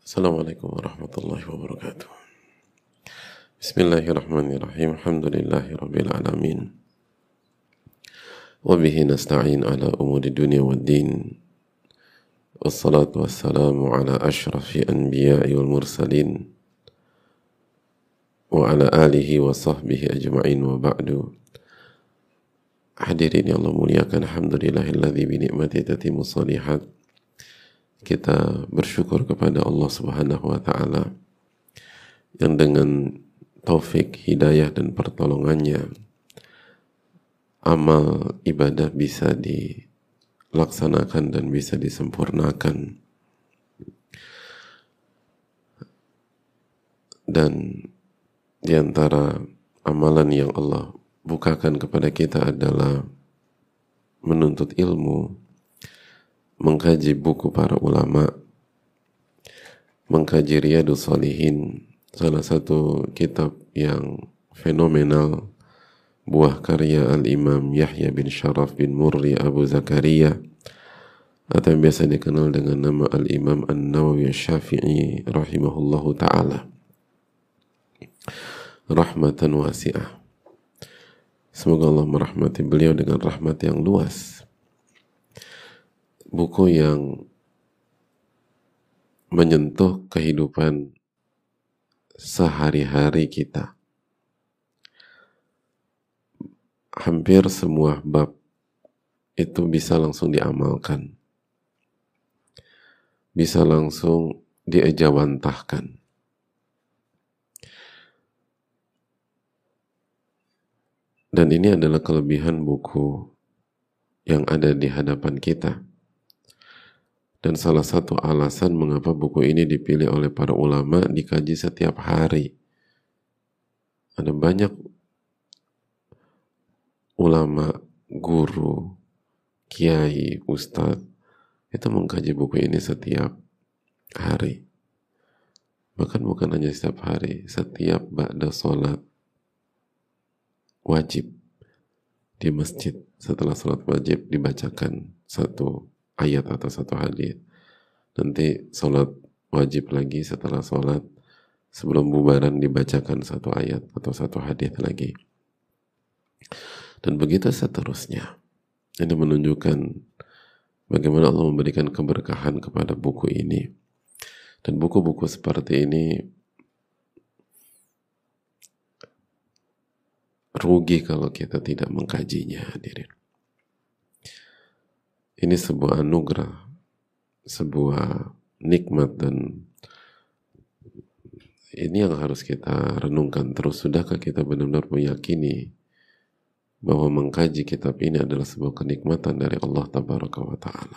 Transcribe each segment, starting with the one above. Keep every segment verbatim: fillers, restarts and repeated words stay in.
Assalamualaikum warahmatullahi wabarakatuh. Bismillahirrahmanirrahim. Alhamdulillahi rabbil alamin. Wa bihi nasta'in ala umuri dunya waddin. Wassalatu wassalamu ala ashrafi anbiya'i wal mursalin. Wa ala alihi wa sahbihi ajma'in wa ba'du. Hadirin yang Allah muliakan, alhamdulillahilladzi bi ni'mati tatimmu shalihat. Kita bersyukur kepada Allah Subhanahu wa ta'ala yang dengan taufik, hidayah dan pertolongannya amal ibadah bisa dilaksanakan dan bisa disempurnakan. Dan di antara amalan yang Allah bukakan kepada kita adalah menuntut ilmu, mengkaji buku para ulama, mengkaji Riyadhus Shalihin, salah satu kitab yang fenomenal, buah karya Al-Imam Yahya bin Sharaf bin Murri Abu Zakaria, atau yang biasa dikenal dengan nama Al-Imam An-Nawawi Syafi'i rahimahullahu ta'ala, rahmatan wasi'ah. Semoga Allah merahmati beliau dengan rahmat yang luas. Buku yang menyentuh kehidupan sehari-hari kita. Hampir semua bab itu bisa langsung diamalkan, bisa langsung diejawantahkan. Dan ini adalah kelebihan buku yang ada di hadapan kita. Dan salah satu alasan mengapa buku ini dipilih oleh para ulama, dikaji setiap hari. Ada banyak ulama, guru, kiai, ustadz, itu mengkaji buku ini setiap hari. Bahkan bukan hanya setiap hari, setiap ba'da sholat wajib di masjid, setelah sholat wajib dibacakan satu ayat atau satu hadis. Nanti sholat wajib lagi, setelah sholat sebelum bubaran dibacakan satu ayat atau satu hadis lagi. Dan begitu seterusnya. Ini menunjukkan bagaimana Allah memberikan keberkahan kepada buku ini. Dan buku-buku seperti ini rugi kalau kita tidak mengkajinya, hadirin. Ini sebuah anugerah, sebuah nikmat, dan ini yang harus kita renungkan terus. Sudahkah kita benar-benar meyakini bahwa mengkaji kitab ini adalah sebuah kenikmatan dari Allah Tabaraka wa Ta'ala?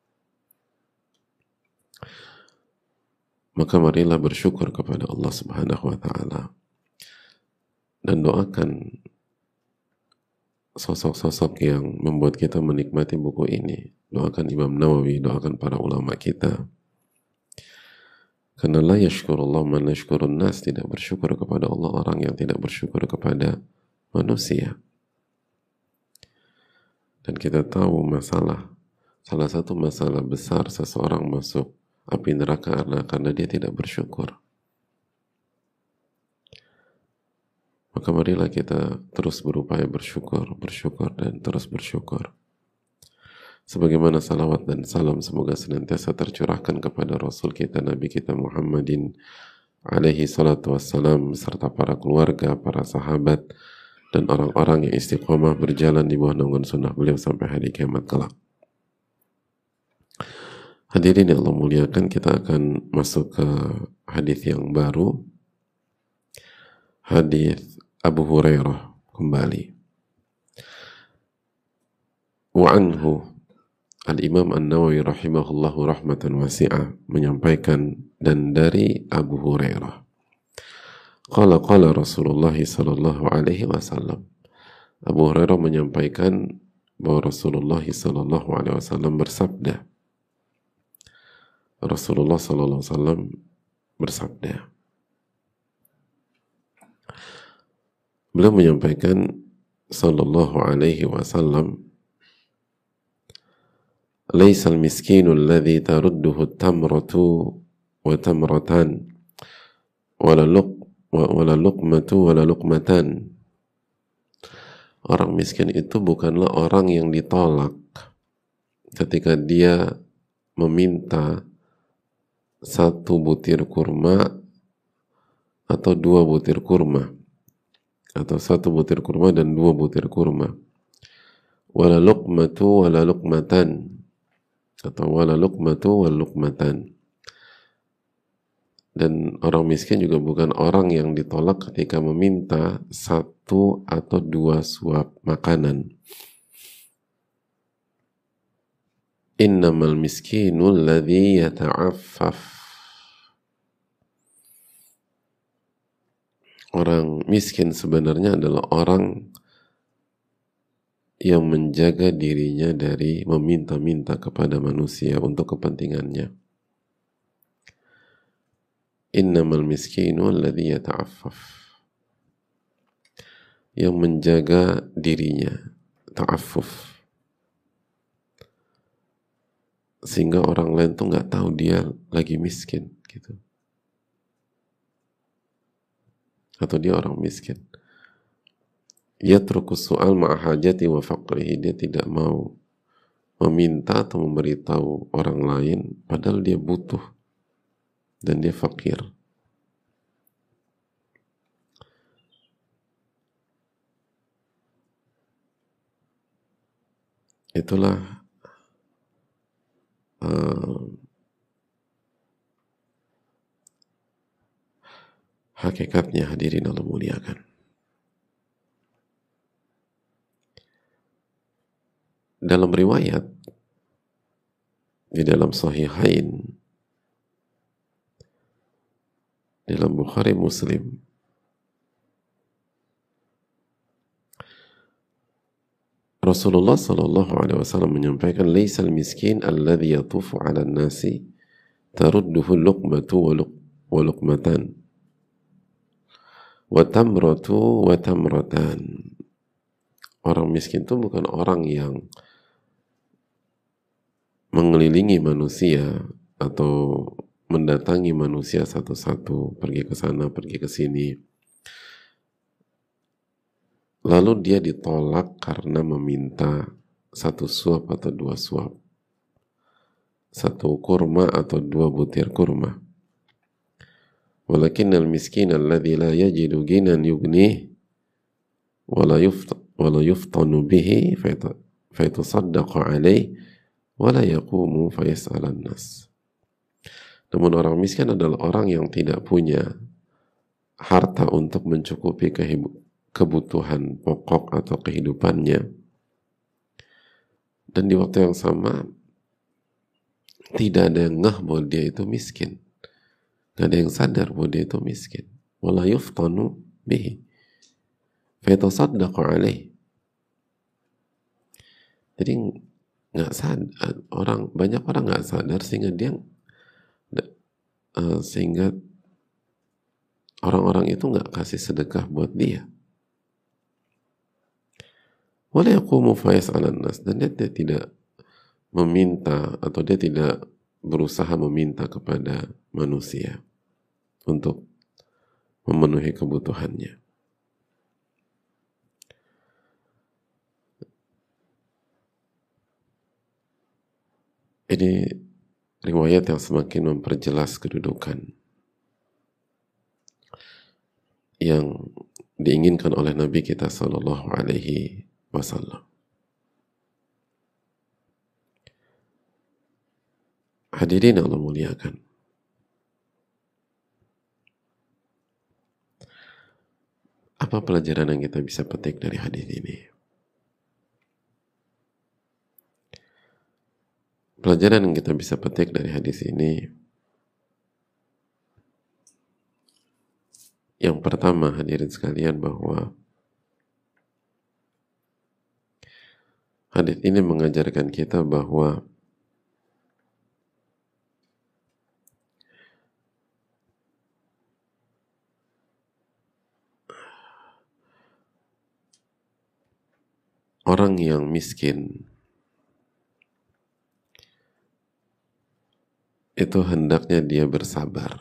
Maka marilah bersyukur kepada Allah Subhanahu wa Ta'ala dan doakan sosok-sosok yang membuat kita menikmati buku ini. Doakan Imam Nawawi, doakan para ulama kita. Karena la yashkurullah man yashkurun nas, tidak bersyukur kepada Allah orang yang tidak bersyukur kepada manusia. Dan kita tahu masalah, salah satu masalah besar seseorang masuk api neraka adalah karena dia tidak bersyukur. Maka marilah kita terus berupaya bersyukur, bersyukur, dan terus bersyukur. Sebagaimana salawat dan salam semoga senantiasa tercurahkan kepada Rasul kita, Nabi kita Muhammadin alaihi salatu wassalam, serta para keluarga, para sahabat, dan orang-orang yang istiqomah berjalan di bawah naungan sunnah beliau sampai hari kiamat kelak. Hadirin yang Allah muliakan, kita akan masuk ke hadis yang baru. Hadis Abu Hurairah kembali. Wa anhu, Al-Imam An-Nawawi rahimahullahu rahmatan wasi'ah menyampaikan, dan dari Abu Hurairah, qala qala Rasulullah sallallahu alaihi wasallam, Abu Hurairah menyampaikan bahwa Rasulullah sallallahu alaihi wasallam bersabda. Rasulullah sallallahu alaihi wasallam bersabda. Beliau menyampaikan sallallahu alaihi wasallam, laisal miskinu alladhi tarudduhu tamratu wa tamratan wala luq wala luqmatu wala luqmatan. Orang miskin itu bukanlah orang yang ditolak ketika dia meminta satu butir kurma atau dua butir kurma, atau satu butir kurma dan dua butir kurma. Wala luqmatu wala luqmatan, atau wala luqmatu wal luqmatan. Dan orang miskin juga bukan orang yang ditolak ketika meminta satu atau dua suap makanan. Innamal miskinu alladhi yata'affaf. Orang miskin sebenarnya adalah orang yang menjaga dirinya dari meminta-minta kepada manusia untuk kepentingannya. Innamal miskinu alladhi yata'affaf. Yang menjaga dirinya, ta'affuf. Sehingga orang lain tuh nggak tahu dia lagi miskin, gitu. Atau dia orang miskin. Yatrukus su'al ma'ahajati wa faqrihi. Dia tidak mau meminta atau memberitahu orang lain padahal dia butuh dan dia fakir. Itulah uh, hakikatnya, hadirin Allah muliakan. Dalam riwayat di dalam Sahihain, dalam Bukhari Muslim, Rasulullah sallallahu alaihi wasallam menyampaikan, "Laisal miskin alladhi yatufu 'ala an-nasi tarudduhu luqmatu wa luqmatan wa tamratu wa tamratan." Orang miskin itu bukan orang yang mengelilingi manusia atau mendatangi manusia satu-satu, pergi ke sana, pergi ke sini, lalu dia ditolak karena meminta satu suap atau dua suap, satu kurma atau dua butir kurma. Walakinnal miskin alladhi la yajidu ginan yugnih wala wala yuftanu bihi fayatasaddaqu alaih wala yaqumu fayas'alan nas. Namun orang miskin adalah orang yang tidak punya harta untuk mencukupi kebutuhan pokok atau kehidupannya, dan di waktu yang sama tidak ada yang ngeh bahwa dia itu miskin, tidak ada yang sadar bahwa dia itu miskin. Wala yuftanu bihi fayatasaddaqu alaih. Jadi nggak sadar, orang banyak orang nggak sadar sehingga dia uh, sehingga orang-orang itu nggak kasih sedekah buat dia. Wala yaqumu fayas'alan nas, dan dia, dia tidak meminta atau dia tidak berusaha meminta kepada manusia untuk memenuhi kebutuhannya. Ini riwayat yang semakin memperjelas kedudukan yang diinginkan oleh Nabi kita sallallahu alaihi wasallam. Hadirin Allah muliakan. Apa pelajaran yang kita bisa petik dari hadis ini? Pelajaran yang kita bisa petik dari hadis ini, yang pertama, hadirin sekalian, bahwa hadis ini mengajarkan kita bahwa orang yang miskin itu hendaknya dia bersabar.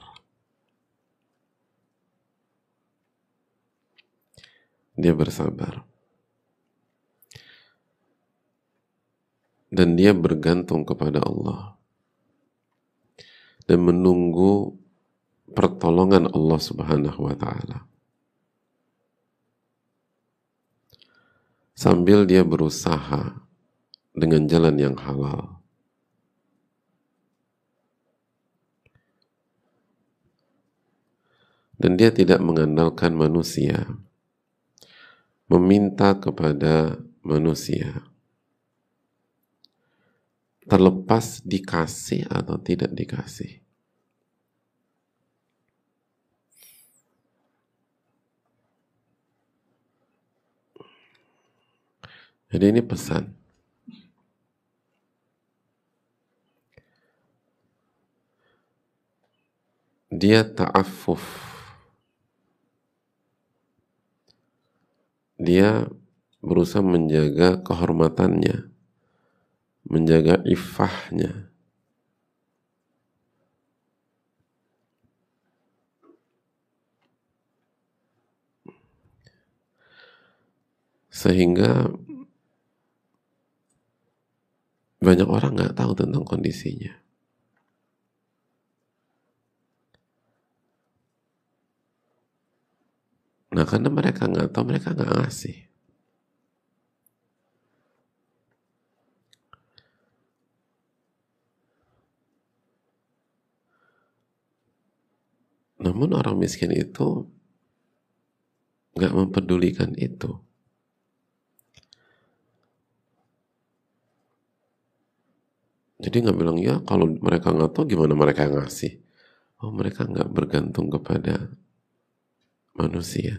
Dia bersabar. Dan dia bergantung kepada Allah. Dan menunggu pertolongan Allah Subhanahu wa Ta'ala. Sambil dia berusaha dengan jalan yang halal. Dan dia tidak mengandalkan manusia, meminta kepada manusia, terlepas dikasih atau tidak dikasih. Jadi ini pesan. Dia ta'affuf. Dia berusaha menjaga kehormatannya, menjaga iffahnya. Sehingga banyak orang nggak tahu tentang kondisinya. Nah, karena mereka nggak tahu, mereka nggak ngasih. Namun orang miskin itu nggak mempedulikan itu. Jadi nggak bilang, ya kalau mereka nggak tahu gimana mereka ngasih. Oh, mereka nggak bergantung kepada manusia.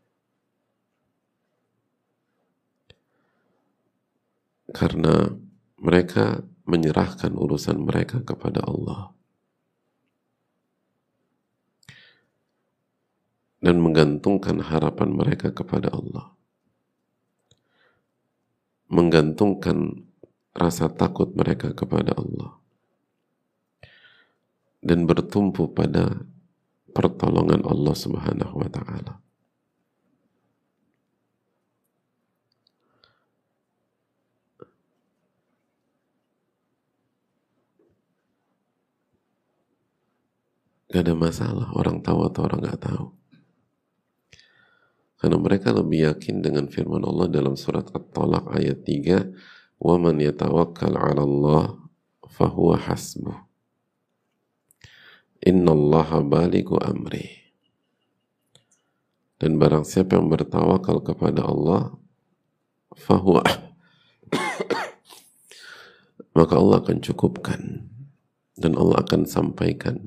Karena mereka menyerahkan urusan mereka kepada Allah. Dan menggantungkan harapan mereka kepada Allah. Menggantungkan rasa takut mereka kepada Allah. Dan bertumpu pada pertolongan Allah Subhanahu wa Ta'ala. Gak ada masalah orang tahu atau orang gak tahu. Karena mereka lebih yakin dengan firman Allah dalam surat At-Talaq ayat tiga, وَمَنْ يَتَوَكَّلْ عَلَى اللَّهِ فَهُوَ حَسْبُهُ إِنَّ اللَّهَ بَالِغُ أَمْرِهِ. Dan barang siapa yang bertawakal kepada Allah, fahuwa, maka Allah akan cukupkan dan Allah akan sampaikan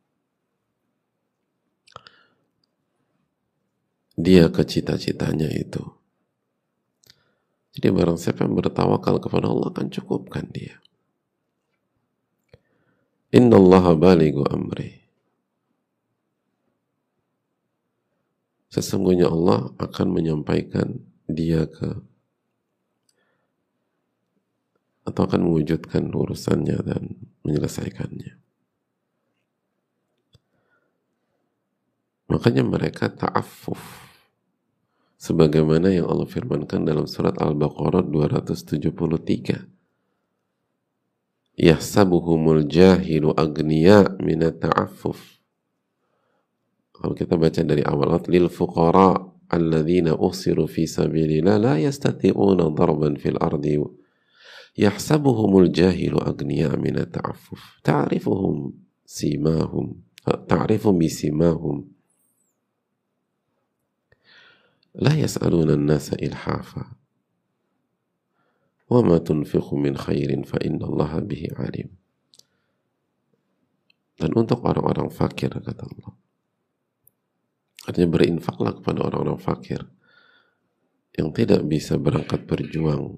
dia ke cita-citanya itu. Jadi barang siapa yang bertawakal kepada Allah akan cukupkan dia. Inna Allaha balighu amri. Sesungguhnya Allah akan menyampaikan dia ke atau akan mewujudkan urusannya dan menyelesaikannya. Makanya mereka ta'affuf, sebagaimana yang Allah firmankan dalam surat Al-Baqarah dua ratus tujuh puluh tiga. Yahsabuhumul jahilu agniya minat ta'affuf. Kalau kita baca dari awal, lil fuqara alladzina usiru fi sabilillah la yastati'una darban fil ardi yahsabuhumul jahilu agniya minat ta'affuf ta'rifuhum simahum ta'rifu bisimahum la yas'aluna an-nasa ilhafa wa ma tunfiqu min khairin fa innallaha bihi alim. Dan untuk orang-orang fakir, kata Allah, artinya berinfaklah kepada orang-orang fakir yang tidak bisa berangkat berjuang.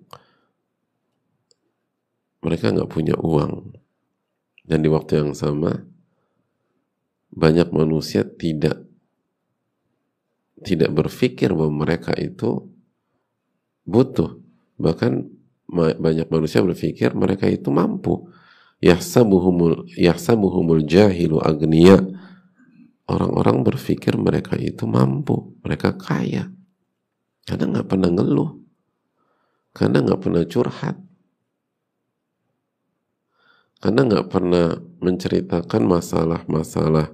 Mereka nggak punya uang, dan di waktu yang sama banyak manusia tidak tidak berpikir bahwa mereka itu butuh. Bahkan banyak manusia berpikir mereka itu mampu. Yahsabuhumul yahsabuhumul jahilu agniya. Orang-orang berpikir mereka itu mampu, mereka kaya. Karena nggak pernah ngeluh, karena nggak pernah curhat, karena nggak pernah menceritakan masalah-masalah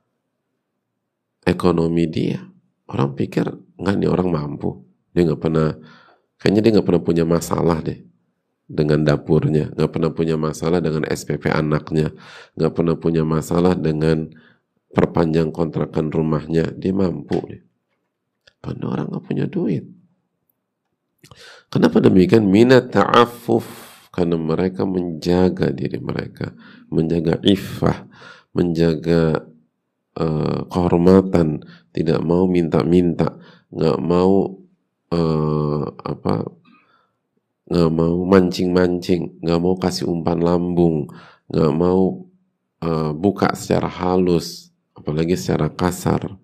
ekonomi dia. Orang pikir nggak, nih orang mampu, dia nggak pernah, kayaknya dia nggak pernah punya masalah deh dengan dapurnya, nggak pernah punya masalah dengan S P P anaknya, nggak pernah punya masalah dengan perpanjang kontrakan rumahnya, dia mampu deh. Padahal orang nggak punya duit. Kenapa demikian? Minat ta'affuf, karena mereka menjaga diri mereka, menjaga iffah, menjaga uh, kehormatan, tidak mau minta-minta, nggak mau uh, apa, nggak mau mancing-mancing, nggak mau kasih umpan lambung, nggak mau uh, buka secara halus, apalagi secara kasar.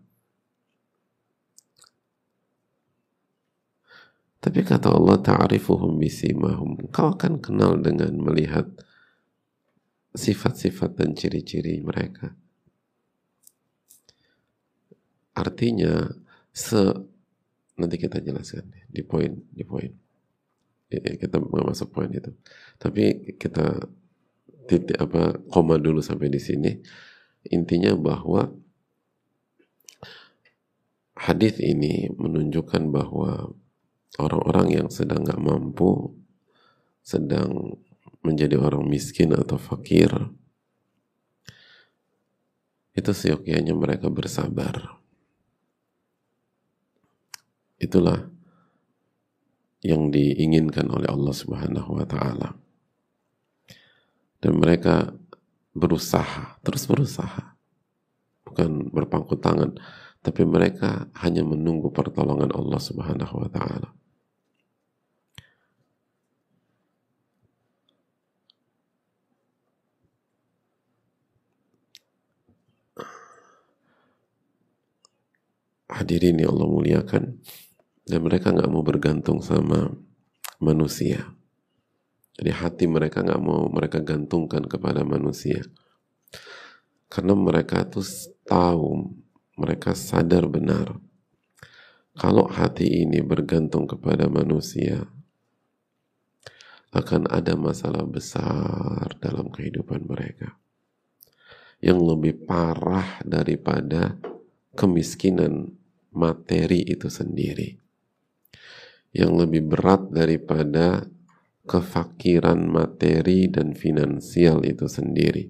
Tapi kata Allah, ta'rifuhum bisimahum, kau akan kenal dengan melihat sifat-sifat dan ciri-ciri mereka. Artinya, se nanti kita jelaskan di poin di poin. Kita mau masuk poin itu. Tapi kita titik apa koma dulu sampai di sini. Intinya bahwa hadis ini menunjukkan bahwa orang-orang yang sedang nggak mampu, sedang menjadi orang miskin atau fakir, itu seyogyanya mereka bersabar. Itulah yang diinginkan oleh Allah Subhanahu wa Ta'ala. Dan mereka berusaha, terus berusaha, bukan berpangku tangan, tapi mereka hanya menunggu pertolongan Allah Subhanahu wa Ta'ala. Hadirin yang Allah muliakan, dan mereka nggak mau bergantung sama manusia. Jadi hati mereka nggak mau mereka gantungkan kepada manusia, karena mereka tuh tahu, mereka sadar benar kalau hati ini bergantung kepada manusia, akan ada masalah besar dalam kehidupan mereka yang lebih parah daripada kemiskinan materi itu sendiri, yang lebih berat daripada kefakiran materi dan finansial itu sendiri.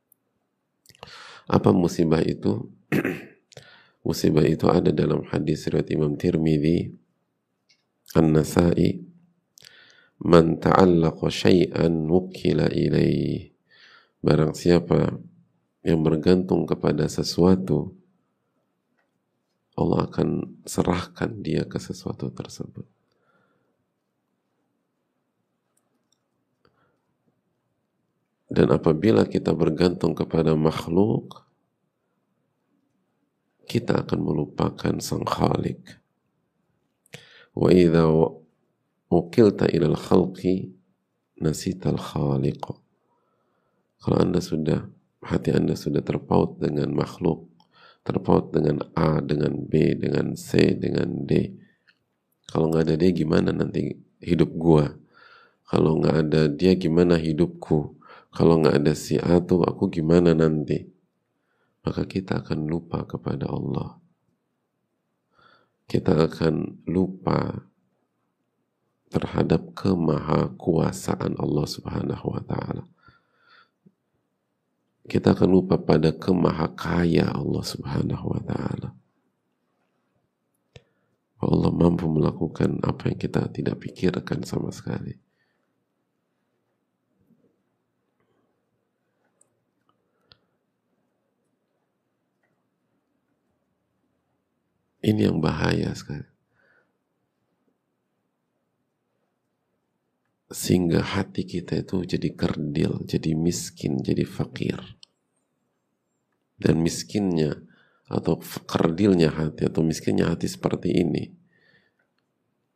Apa musibah itu? Musibah itu ada dalam hadis riwayat Imam Tirmidzi, An-Nasa'i, man ta'allaqa syai'an wukila ilaih. Barang siapa yang bergantung kepada sesuatu, Allah akan serahkan dia ke sesuatu tersebut. Dan apabila kita bergantung kepada makhluk, kita akan melupakan Sang Khalik. Wa idza wukilta ilal khalqi nasital khaliq. Kalau Anda sudah, hati Anda sudah terpaut dengan makhluk, terpaut dengan A, dengan B, dengan C, dengan D. Kalau nggak ada dia, gimana nanti hidup gua? Kalau nggak ada dia, gimana hidupku? Kalau nggak ada si A tuh, aku gimana nanti? Maka kita akan lupa kepada Allah. Kita akan lupa terhadap kemahakuasaan Allah Subhanahu wa Ta'ala. Kita akan lupa pada kemahakaya Allah Subhanahu wa Ta'ala. Allah mampu melakukan apa yang kita tidak pikirkan sama sekali. Ini yang bahaya sekali. Sehingga hati kita itu jadi kerdil, jadi miskin, jadi fakir. Dan miskinnya atau kerdilnya hati atau miskinnya hati seperti ini,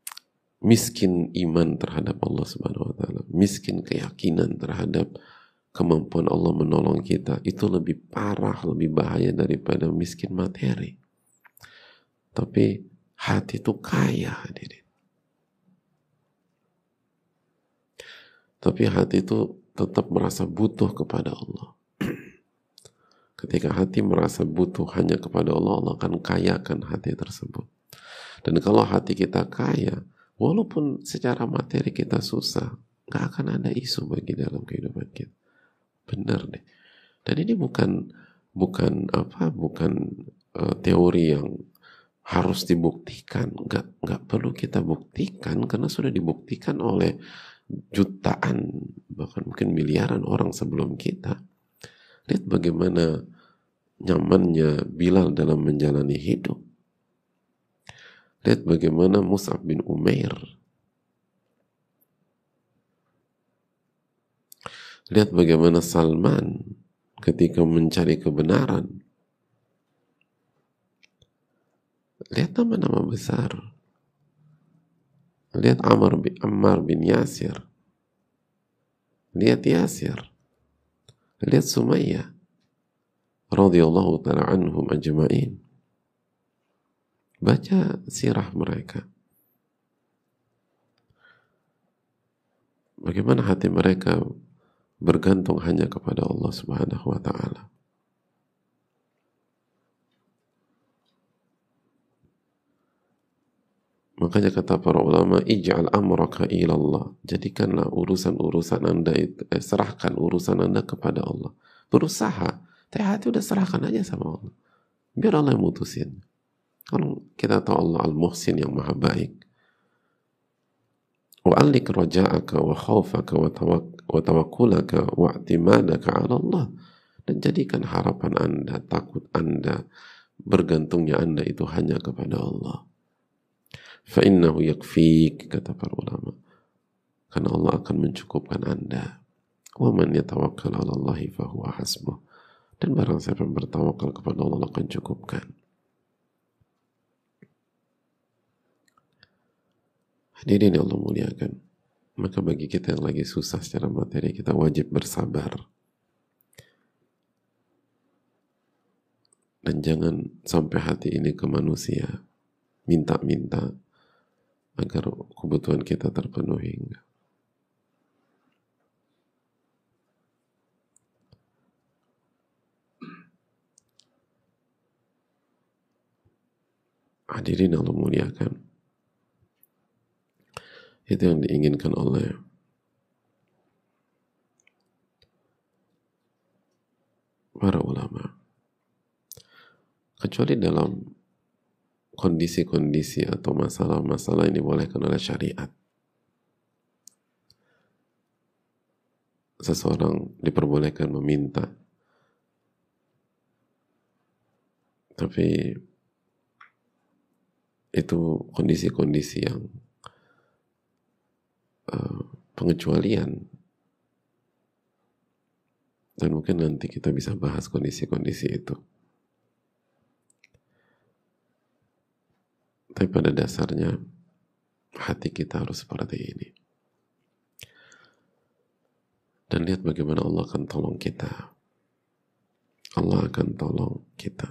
miskin iman terhadap Allah Subhanahu wa Ta'ala, miskin keyakinan terhadap kemampuan Allah menolong kita itu lebih parah, lebih bahaya daripada miskin materi. Tapi hati itu kaya, hadirin. Tapi hati itu tetap merasa butuh kepada Allah. Ketika hati merasa butuh hanya kepada Allah, Allah akan kayakan hati tersebut. Dan kalau hati kita kaya, walaupun secara materi kita susah, nggak akan ada isu bagi dalam kehidupan kita. Benar deh. Dan ini bukan bukan apa, bukan uh, teori yang harus dibuktikan. Nggak nggak perlu kita buktikan karena sudah dibuktikan oleh jutaan bahkan mungkin miliaran orang sebelum kita. Lihat bagaimana nyamannya Bilal dalam menjalani hidup. Lihat bagaimana Mus'ab bin Umair. Lihat bagaimana Salman ketika mencari kebenaran. Lihat nama-nama besar. Lihat Ammar bin, Ammar bin Yasir. Lihat Yasir. Lihat Sumayyah radhiyallahu ta'ala anhum ajma'in. Baca sirah mereka. Bagaimana hati mereka bergantung hanya kepada Allah Subhanahu wa ta'ala. Makanya kata para ulama, ij'al amraka ilallah. Jadikanlah urusan-urusan Anda itu, eh, serahkan urusan Anda kepada Allah. Berusaha, tapi hati udah serahkan aja sama Allah. Biar Allah yang mutusin. Kalau kita tahu Allah Al-Muhsin yang maha baik. Wa'allik raja'aka wa khawfaka wa tawakkulaka wa i'timadaka 'ala Allah. Dan jadikan harapan Anda, takut Anda, bergantungnya Anda itu hanya kepada Allah. Fa'innahu yakfik, kata para ulama. Karena Allah akan mencukupkan Anda. Wa man yatawakkal 'ala Allahi fahuwa hasbuh. Dan barang siapa yang bertawakal kepada Allah, Allah akan cukupkan. Hadirin yang Allah muliakan. Maka bagi kita yang lagi susah secara materi, kita wajib bersabar. Dan jangan sampai hati ini ke manusia. Minta-minta agar kebutuhan kita terpenuhi. Hadirin Allah muliakan. Itu yang diinginkan oleh para ulama. Kecuali dalam kondisi-kondisi atau masalah-masalah yang dibolehkan oleh syariat. Seseorang diperbolehkan meminta, tapi itu kondisi-kondisi yang uh, pengecualian. Dan mungkin nanti kita bisa bahas kondisi-kondisi itu. Tapi pada dasarnya hati kita harus seperti ini. Dan lihat bagaimana Allah akan tolong kita. Allah akan tolong kita.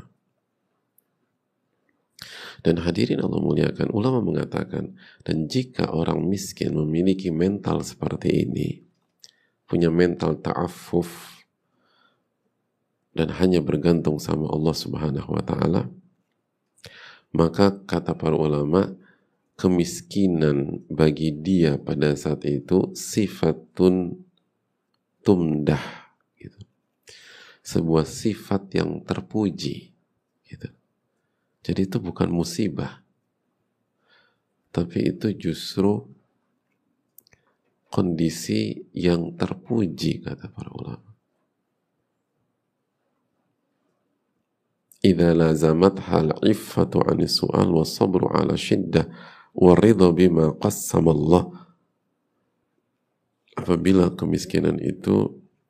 Dan hadirin Allah muliakan, ulama mengatakan, dan jika orang miskin memiliki mental seperti ini, punya mental ta'affuf, dan hanya bergantung sama Allah Subhanahu wa ta'ala, maka kata para ulama, kemiskinan bagi dia pada saat itu sifatun tumdah, gitu. Sebuah sifat yang terpuji, gitu. Jadi itu bukan musibah, tapi itu justru kondisi yang terpuji, kata para ulama. Idza lazamatha al-iffatu 'ani su'al wa sabru 'ala syiddah wa ridha bima qassama Allah. Apabila kemiskinan itu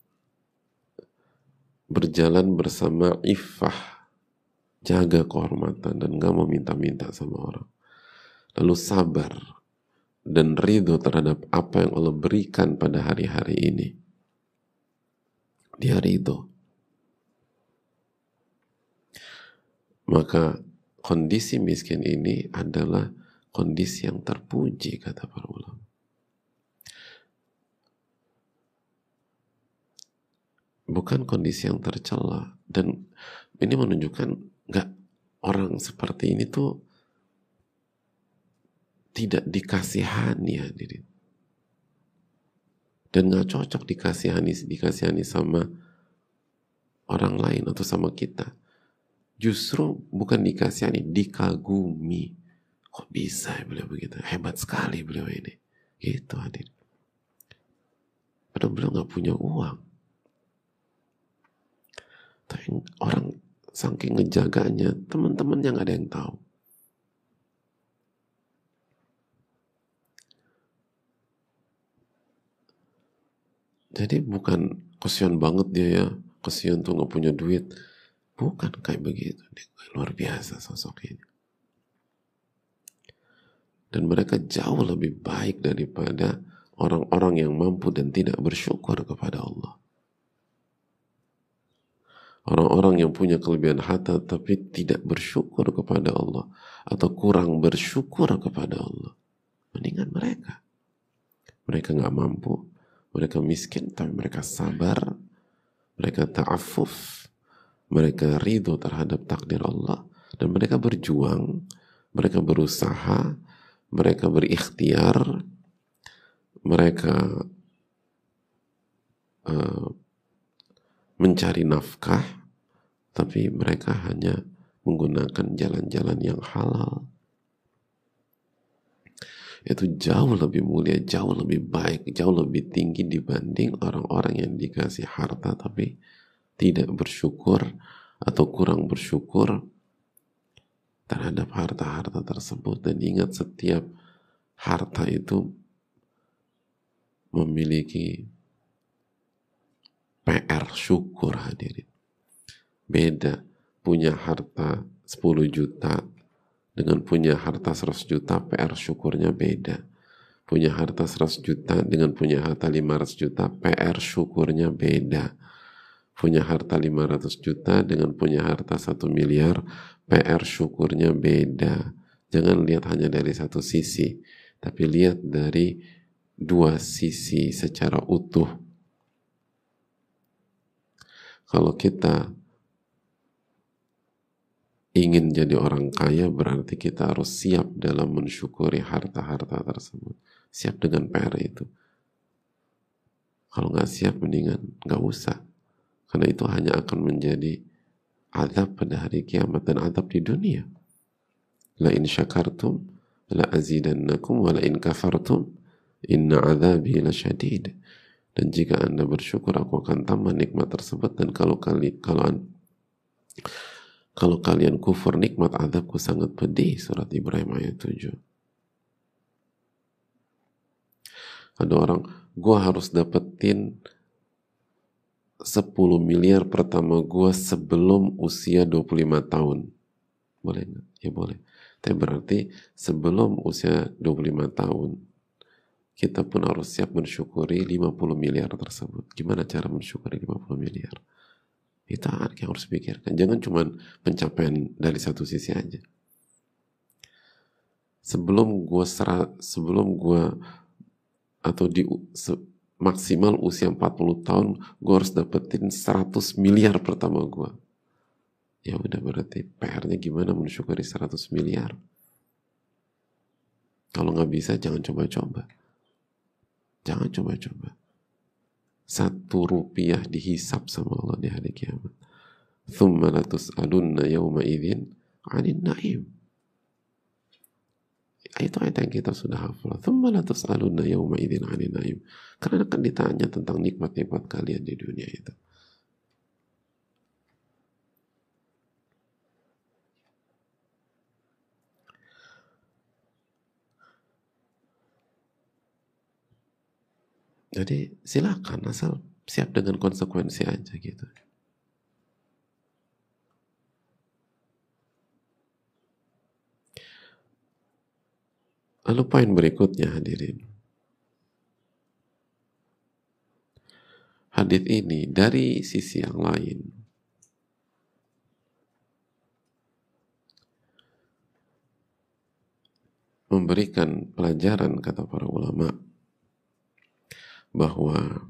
berjalan bersama iffah, jaga kehormatan dan gak mau minta-minta sama orang, lalu sabar dan ridho terhadap apa yang Allah berikan pada hari-hari ini, dia ridho. Maka kondisi miskin ini adalah kondisi yang terpuji, kata para ulama. Bukan kondisi yang tercela. Dan ini menunjukkan nggak, orang seperti ini tuh tidak dikasihani, hadirin. Dan nggak cocok dikasihani dikasihani sama orang lain atau sama kita. Justru bukan dikasihani, dikagumi. Kok bisa ya beliau begitu? Hebat sekali beliau ini. Gitu, hadirin. Padahal beliau nggak punya uang. Tapi orang saking ngejaganya, teman-temannya nggak ada yang tahu. Jadi bukan kasihan banget dia ya, kasihan tuh nggak punya duit. Bukan kayak begitu. Dia luar biasa sosok ini. Dan mereka jauh lebih baik daripada orang-orang yang mampu dan tidak bersyukur kepada Allah. Orang-orang yang punya kelebihan harta tapi tidak bersyukur kepada Allah, atau kurang bersyukur kepada Allah, mendingan mereka. Mereka nggak mampu, mereka miskin tapi mereka sabar, mereka ta'affuf, mereka ridho terhadap takdir Allah, dan mereka berjuang, mereka berusaha, mereka berikhtiar, mereka uh, mencari nafkah, tapi mereka hanya menggunakan jalan-jalan yang halal. Itu jauh lebih mulia, jauh lebih baik, jauh lebih tinggi dibanding orang-orang yang dikasih harta tapi tidak bersyukur atau kurang bersyukur terhadap harta-harta tersebut. Dan ingat, setiap harta itu memiliki P R syukur, hadirin. Beda punya harta sepuluh juta dengan punya harta seratus juta, P R syukurnya beda. Punya harta seratus juta dengan punya harta lima ratus juta, P R syukurnya beda. Punya harta lima ratus juta dengan punya harta satu miliar, P R syukurnya beda. Jangan lihat hanya dari satu sisi, tapi lihat dari dua sisi secara utuh. Kalau kita ingin jadi orang kaya, berarti kita harus siap dalam mensyukuri harta-harta tersebut. Siap dengan P R itu. Kalau nggak siap, mendingan nggak usah. Karena itu hanya akan menjadi azab pada hari kiamat dan azab di dunia. La in syakartum la azidannakum wa la in kafartum inna azabi lasyadid. Dan jika Anda bersyukur, aku akan tambah nikmat tersebut, dan kalau kali kalau kalau kalian kufur, nikmat azabku sangat pedih. Surat Ibrahim ayat tujuh. Ada orang, gua harus dapetin sepuluh miliar pertama gue sebelum usia dua puluh lima tahun. Boleh nggak? Ya boleh. Tapi berarti sebelum usia dua puluh lima tahun, kita pun harus siap mensyukuri lima puluh miliar tersebut. Gimana cara mensyukuri lima puluh miliar? Itu yang harus pikirkan. Jangan cuma pencapaian dari satu sisi aja. Sebelum gue serat, sebelum gue atau di se, maksimal usia empat puluh tahun, gue harus dapetin seratus miliar pertama gue. Ya udah, berarti P R-nya gimana mensyukuri seratus miliar? Kalau nggak bisa, jangan coba-coba. Jangan coba-coba. Satu rupiah dihisap sama Allah di hari kiamat. Thumma latus'alunna yawma idzin 'anil na'im. Itu ayat yang kita sudah hafal. Thumma latus'alunna yawma idzin 'anil na'im. Karena akan ditanya tentang nikmat-nikmat kalian di dunia itu. Jadi silakan, asal siap dengan konsekuensi aja gitu. Lalu poin berikutnya, hadirin. hadits ini dari sisi yang lain. Memberikan pelajaran, kata para ulama, bahwa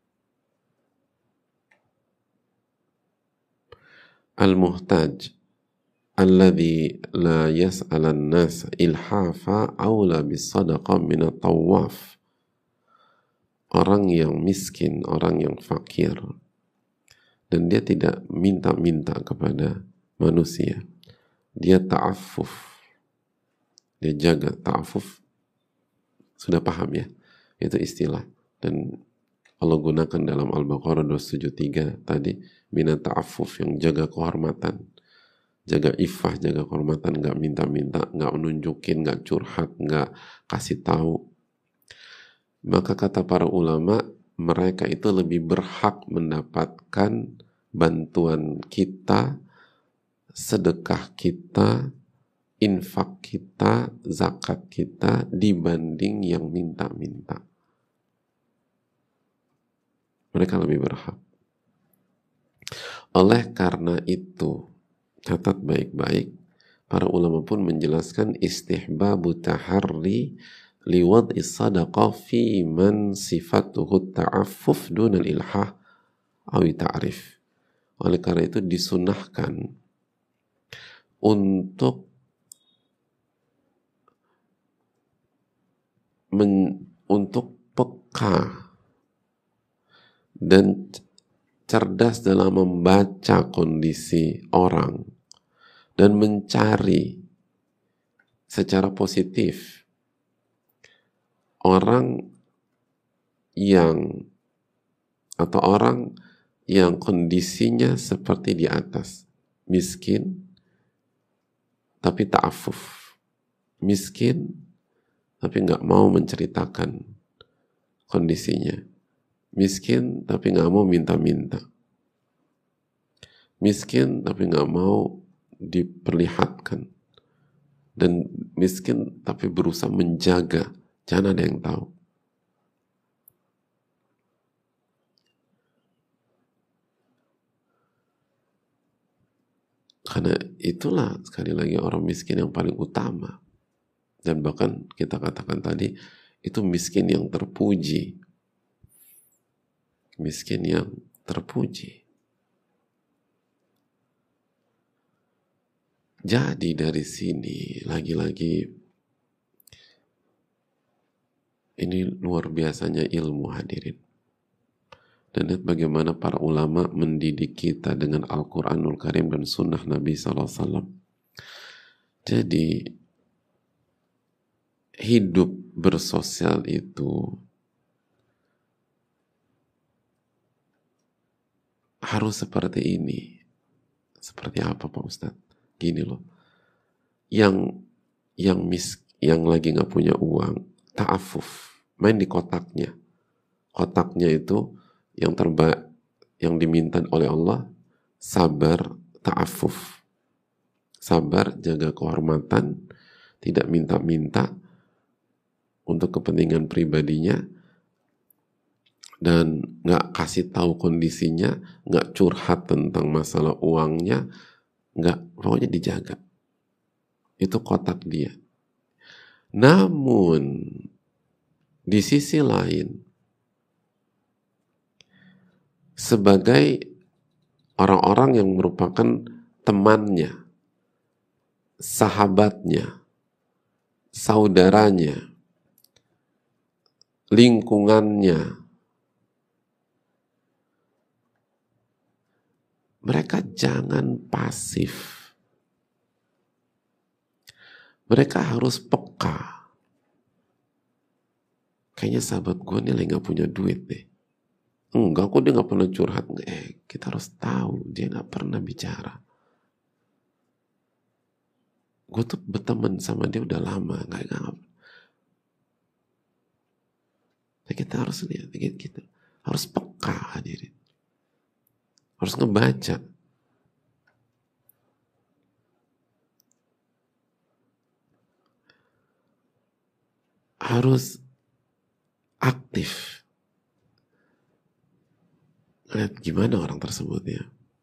al-muhtaj alladhi la yas'alan nas ilhafa awla bis sadaqah min at-tawaf. Orang yang miskin, orang yang fakir, dan dia tidak minta-minta kepada manusia, dia ta'affuf, dia jaga. Ta'affuf sudah paham ya, itu istilah, dan Allah gunakan dalam Al-Baqarah dua ratus tujuh puluh tiga tadi, minat ta'affuf, yang jaga kehormatan, jaga iffah, jaga kehormatan, nggak minta-minta, nggak menunjukin, nggak curhat, nggak kasih tahu. Maka kata para ulama, mereka itu lebih berhak mendapatkan bantuan kita, sedekah kita, infak kita, zakat kita, dibanding yang minta-minta. Mereka lebih berhak. Oleh karena itu, catat baik-baik, para ulama pun menjelaskan istihbabu taharri liwad'i sadaqah fi man sifatuhu ta'affuf dunal ilhah awi ta'rif. Oleh karena itu disunahkan untuk men, untuk peka dan cerdas dalam membaca kondisi orang dan mencari secara positif orang yang atau orang yang kondisinya seperti di atas, miskin tapi ta'affuf, miskin tapi nggak mau menceritakan kondisinya, miskin tapi nggak mau minta-minta, miskin tapi nggak mau diperlihatkan, dan miskin tapi berusaha menjaga jangan ada yang tahu. Karena itulah sekali lagi orang miskin yang paling utama, dan bahkan kita katakan tadi itu miskin yang terpuji, miskin yang terpuji. Jadi dari sini lagi-lagi ini luar biasanya ilmu, hadirin. Dan lihat bagaimana para ulama mendidik kita dengan Al-Quranul Karim dan Sunnah Nabi shallallahu alaihi wasallam. Jadi hidup bersosial itu harus seperti ini. Seperti apa Pak Ustadz? Gini loh, yang yang mis yang lagi nggak punya uang, ta'affuf, main di kotaknya. Kotaknya itu yang terbaik, yang diminta oleh Allah, sabar, ta'affuf, sabar, jaga kehormatan, tidak minta-minta untuk kepentingan pribadinya, dan nggak kasih tahu kondisinya, nggak curhat tentang masalah uangnya, nggak, pokoknya dijaga. Itu kotak dia. Namun di sisi lain, sebagai orang-orang yang merupakan temannya, sahabatnya, saudaranya, lingkungannya, mereka jangan pasif. Mereka harus peka. Kayaknya sahabat gue nih lagi gak punya duit deh. Enggak, kok dia gak pernah curhat. Eh, kita harus tahu dia gak pernah bicara. Gue tuh berteman sama dia udah lama, gak gak. Nah, kita harus lihat, kita harus peka, hadirin. Harus ngebaca. Harus aktif. Lihat gimana orang tersebut ya.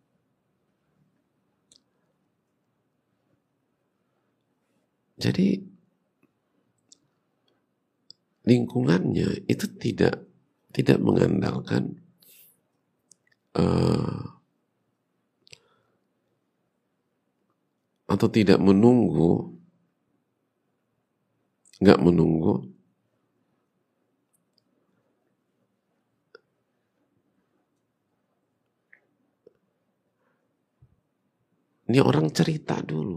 Jadi lingkungannya itu tidak tidak mengandalkan uh, atau tidak menunggu, nggak menunggu ini orang cerita dulu.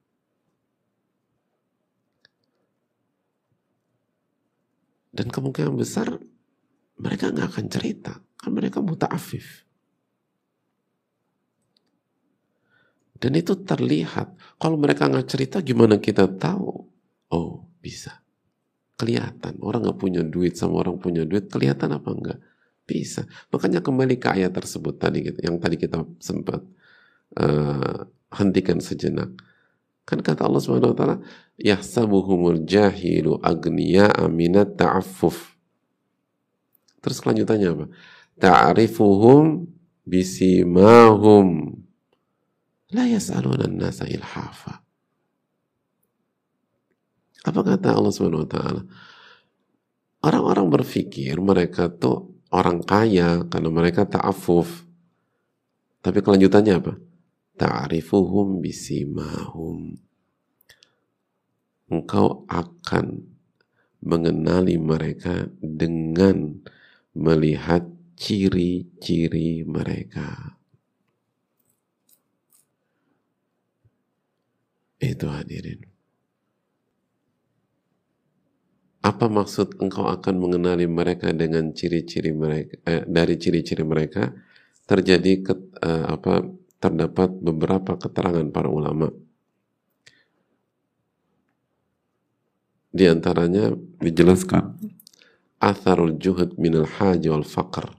Dan kemungkinan besar mereka nggak akan cerita, kan mereka muta'afif. Dan itu terlihat. Kalau mereka nggak cerita, gimana kita tahu? Oh, bisa. Kelihatan. Orang nggak punya duit sama orang punya duit, kelihatan apa enggak? Bisa. Makanya kembali ke ayat tersebut tadi, yang tadi kita sempat uh, hentikan sejenak. Kan kata Allah Subhanahu wa taala, yahsabuhumul jahilu agniya'a minat ta'affuf. Terus kelanjutannya apa? Ta'rifuhum bisimahum la yas'aluna an-nasa ilhafa. Apa kata Allah Subhanahu wa taala? Orang-orang berpikir mereka tuh orang kaya karena mereka ta'affuf. Tapi kelanjutannya apa? Ta'rifuhum bisimahum. Engkau akan mengenali mereka dengan melihat ciri-ciri mereka. Itu hadirin. Apa maksud engkau akan mengenali mereka dengan ciri-ciri mereka? Eh, dari ciri-ciri mereka terjadi ke, eh, apa? Terdapat beberapa keterangan para ulama. Di antaranya dijelaskan atharul juhud minal haji wal faqr.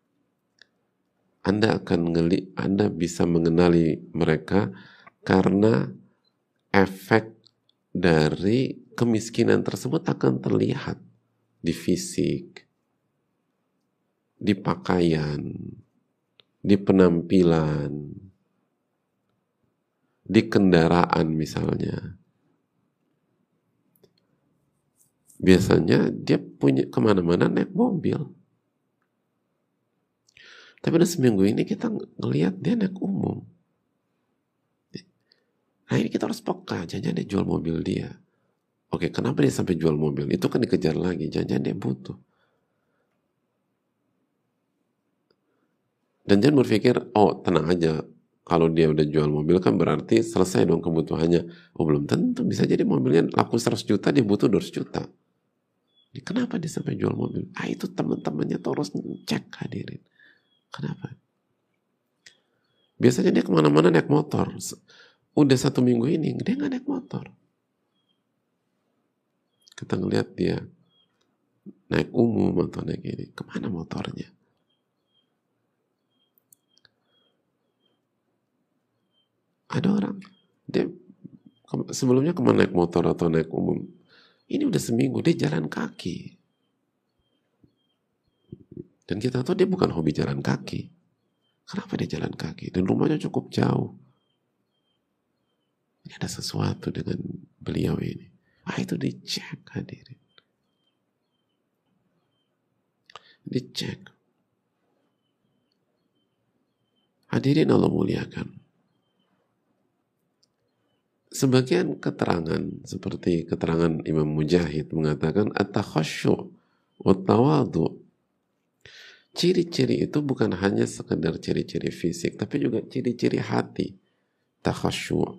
Anda akan ngeli, Anda bisa mengenali mereka karena efek dari kemiskinan tersebut akan terlihat di fisik, di pakaian, di penampilan, di kendaraan misalnya. Biasanya dia punya kemana-mana naik mobil. Tapi udah seminggu ini kita ngelihat dia naik umum. Nah ini kita harus peka, jangan-jangan dia jual mobil dia. Oke, kenapa dia sampai jual mobil? Itu kan dikejar lagi, jangan-jangan dia butuh. Dan jangan berpikir, oh tenang aja, kalau dia udah jual mobil kan berarti selesai dong kebutuhannya. Oh belum tentu, bisa jadi mobilnya laku seratus juta, dia butuh dua ratus juta. Kenapa dia sampai jual mobil? Ah itu teman-temannya terus cek hadirin. Kenapa? Biasanya dia kemana-mana naik motor. Udah satu minggu ini, dia nggak naik motor. Kita ngeliat dia naik umum atau naik ini. Kemana motornya? Ada orang, dia sebelumnya kemana naik motor atau naik umum? Ini udah seminggu, dia jalan kaki. Dan kita tahu dia bukan hobi jalan kaki. Kenapa dia jalan kaki? Dan rumahnya cukup jauh. Ini ada sesuatu dengan beliau ini. Ah itu dicek hadirin. Dicek. Hadirin Allah muliakan. Sebagian keterangan seperti keterangan Imam Mujahid mengatakan at-takhasyu' wat-tawadhu. Ciri-ciri itu bukan hanya sekedar ciri-ciri fisik, tapi juga ciri-ciri hati. Takhasyu'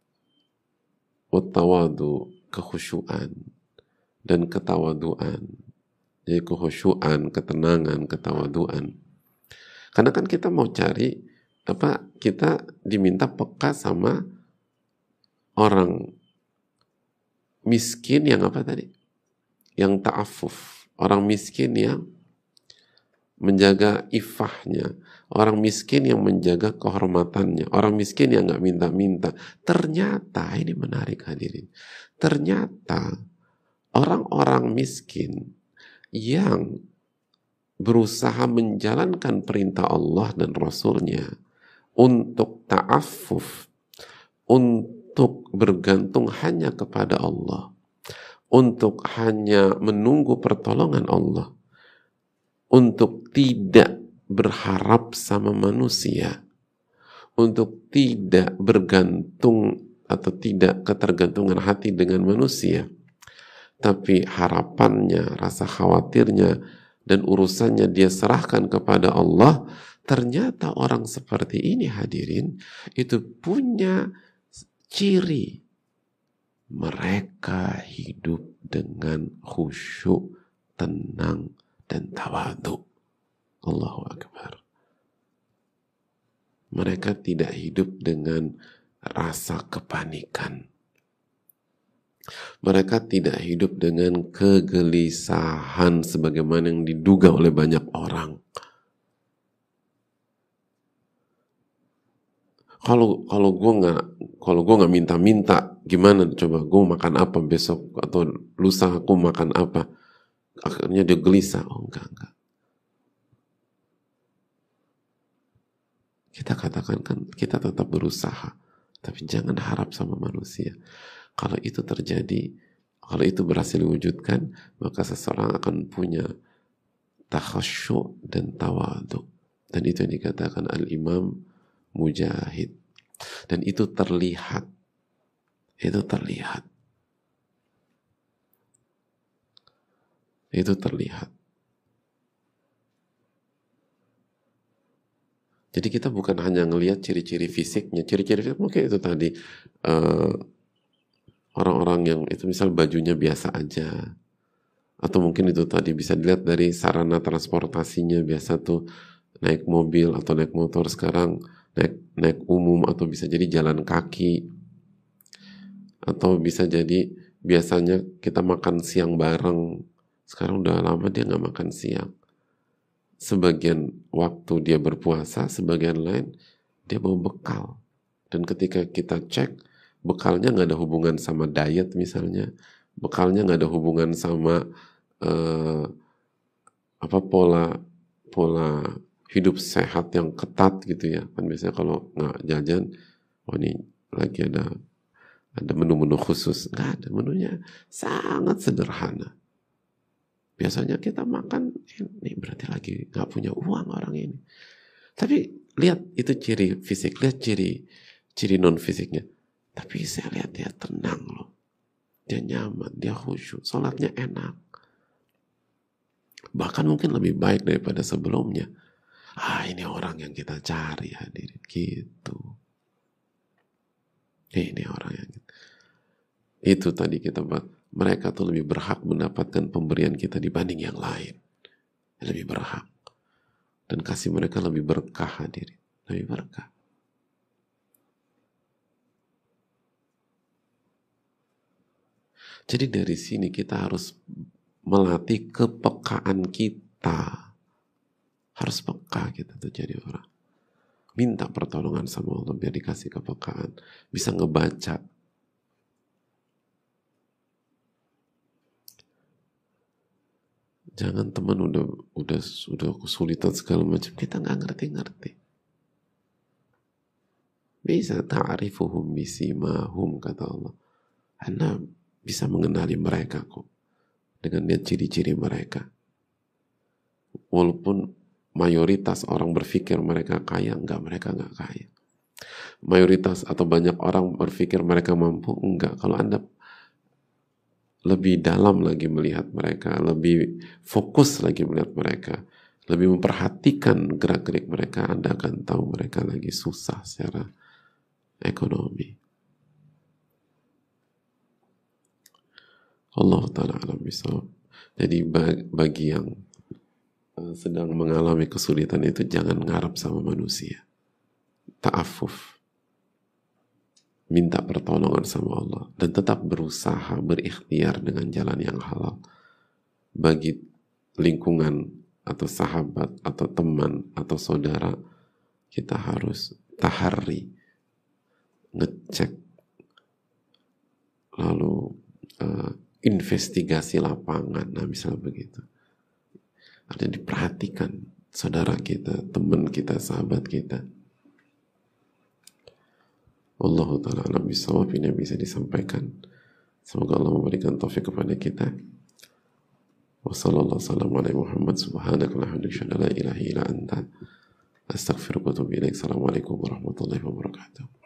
wat-tawadhu, kekhusyuan dan ketawaduan. Jadi kekhusyuan, ketenangan, ketawaduan. Karena kan kita mau cari apa? Kita diminta peka sama orang miskin yang apa tadi? Yang ta'affuf. Orang miskin yang menjaga ifahnya. Orang miskin yang menjaga kehormatannya. Orang miskin yang nggak minta-minta. Ternyata, ini menarik hadirin. Ternyata orang-orang miskin yang berusaha menjalankan perintah Allah dan Rasulnya untuk ta'affuf, untuk bergantung hanya kepada Allah, untuk hanya menunggu pertolongan Allah, untuk tidak berharap sama manusia, untuk tidak bergantung atau tidak ketergantungan hati dengan manusia, tapi harapannya, rasa khawatirnya, dan urusannya dia serahkan kepada Allah. Ternyata orang seperti ini, hadirin, itu punya ciri. Mereka hidup dengan khusyuk, tenang, dan tawadhu. Allahu Akbar. Mereka tidak hidup dengan rasa kepanikan. Mereka tidak hidup dengan kegelisahan sebagaimana yang diduga oleh banyak orang. Kalau kalau gue nggak kalau gue nggak minta-minta, gimana coba gue makan apa besok atau lusa aku makan apa? Akhirnya dia gelisah. Oh enggak enggak. Kita katakan kan kita tetap berusaha, tapi jangan harap sama manusia. Kalau itu terjadi, kalau itu berhasil diwujudkan, maka seseorang akan punya takhasyuk dan tawadhu. Dan itu yang dikatakan Al-Imam Mujahid. Dan itu terlihat. Itu terlihat. Itu terlihat. Jadi kita bukan hanya ngelihat ciri-ciri fisiknya. Ciri-ciri fisik mungkin itu tadi. Uh, orang-orang yang itu misal bajunya biasa aja, atau mungkin itu tadi bisa dilihat dari sarana transportasinya, biasa tuh naik mobil atau naik motor, sekarang naik naik umum, atau bisa jadi jalan kaki, atau bisa jadi biasanya kita makan siang bareng, sekarang udah lama dia nggak makan siang. Sebagian waktu dia berpuasa, sebagian lain dia bawa bekal, dan ketika kita cek, bekalnya nggak ada hubungan sama diet misalnya, bekalnya nggak ada hubungan sama uh, apa pola pola hidup sehat yang ketat gitu ya. Kan biasanya kalau nggak jajan, oh ini lagi ada ada menu-menu khusus. Nggak ada, menunya sangat sederhana. Biasanya kita makan, ini berarti lagi nggak punya uang orang ini. Tapi lihat itu ciri fisik, lihat ciri ciri non fisiknya. Tapi saya lihat dia tenang loh. Dia nyaman, dia khusyuk, sholatnya enak. Bahkan mungkin lebih baik daripada sebelumnya. Ah, ini orang yang kita cari, hadirin. Gitu. Ini orang yang gitu. Itu tadi kita bahas. Mereka tuh lebih berhak mendapatkan pemberian kita dibanding yang lain. Lebih berhak. Dan kasih mereka lebih berkah, hadirin. Lebih berkah. Jadi dari sini kita harus melatih kepekaan kita. Harus peka kita tuh jadi orang. Minta pertolongan sama Allah biar dikasih kepekaan. Bisa ngebaca. Jangan teman udah udah udah kesulitan segala macam, kita nggak ngerti-ngerti. Bisa ta'rifuhum bisimahum, kata Allah. Anda bisa mengenali mereka kok dengan lihat ciri-ciri mereka. Walaupun mayoritas orang berpikir mereka kaya, enggak, mereka enggak kaya. Mayoritas atau banyak orang berpikir mereka mampu, enggak. Kalau Anda lebih dalam lagi melihat mereka, lebih fokus lagi melihat mereka, lebih memperhatikan gerak-gerik mereka, Anda akan tahu mereka lagi susah secara ekonomi. Allah Ta'ala alam bisawab. Jadi bagi yang sedang mengalami kesulitan itu, jangan ngarap sama manusia. Ta'afuf. Minta pertolongan sama Allah. Dan tetap berusaha berikhtiar dengan jalan yang halal. Bagi lingkungan atau sahabat atau teman atau saudara, kita harus tahari, ngecek, lalu uh, investigasi lapangan, nah misalnya begitu. Artinya diperhatikan saudara kita, teman kita, sahabat kita. Wallahu ta'ala alam bisawab. Ini yang bisa disampaikan. Semoga Allah memberikan taufik kepada kita. Wassallallahu wasallam ala Muhammad subhanaka wa bihamdika la ilaha illa anta astaghfiruka wa atubu ilaik. Assalamualaikum warahmatullahi wabarakatuh.